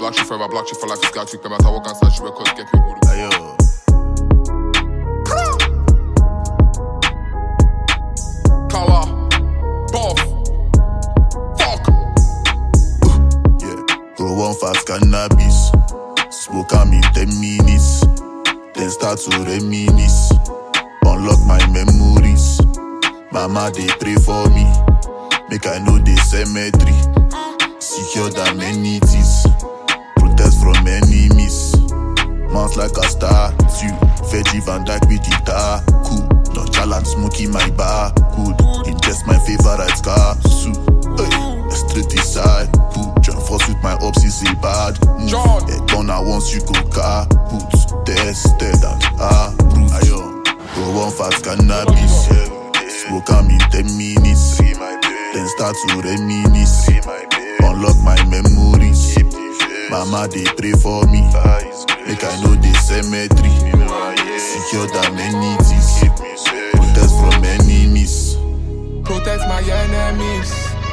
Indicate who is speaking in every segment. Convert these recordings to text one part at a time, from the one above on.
Speaker 1: Black shit forever, black shit for life is got trick. No matter what can start, she record, get paid.
Speaker 2: Ayo.
Speaker 1: Kala, Buff, fuck.
Speaker 2: Yeah, go one fast cannabis. Smoke am in 10 minutes. Then start to reminisce. Unlock my memories. Mama, they pray for me. Make I know the cemetery. Secure the amenities. Protest from enemies. Mount like a star. You, Veggie Van Dyke with guitar. Cool. Nonchalant smoking my bar. Good. Ingest my favorite car. Soup. Hey, straight inside. Cool. Join force with my ops is a bad move. Head down once you go car. Boots. Tested and approved. Ayo. Go one fast cannabis. Smoke am in 10 minutes. Then start to reminisce. Unlock my memories. Mama, they pray for me. Make I know the cemetery. Secure the amenities. Protest from enemies.
Speaker 1: Protect my enemies.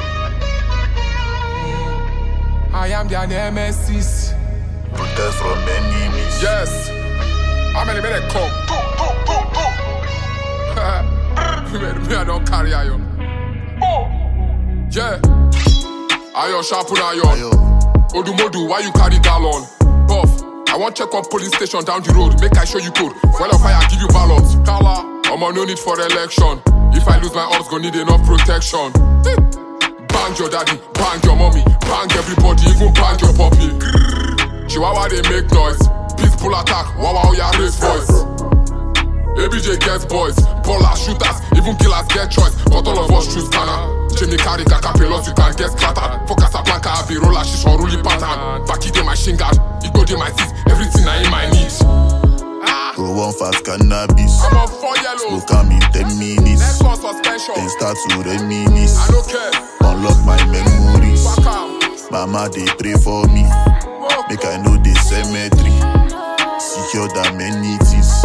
Speaker 1: I am their nemesis.
Speaker 2: Protest from enemies.
Speaker 1: Yes. How many men come? Me, I don't carry iron. Yeah. Iron sharpen iron.
Speaker 2: Ayo.
Speaker 1: Odumodu, why you carry gallon? Buff, I want check on police station down the road. Make I show you code. Fuel of fire, give you ballots. Kala, no need for election. If I lose my odds, gonna need enough protection. Bang your daddy, bang your mommy, bang everybody, even bang your puppy. Chihuahua, they make noise. Peaceful attack, wow, ya raise voice. ABJ gets boys, ballers, shooters, even killers get choice. But all of us choose scanner. Jimmy carry cacapelos, you can get scattered. For Casablanca, I be roller, she's on ruling pattern. Back in my shin guard, it go in my teeth, everything I in my needs.
Speaker 2: Go one fast cannabis.
Speaker 1: I'm on 4 yellows.
Speaker 2: Smoke am in 10 minutes.
Speaker 1: Next one suspension.
Speaker 2: Then start to reminisce.
Speaker 1: I don't care.
Speaker 2: Unlock my memories.
Speaker 1: Fuck am.
Speaker 2: Mama, they pray for me. Make I know the cemetery. Secure the amenities.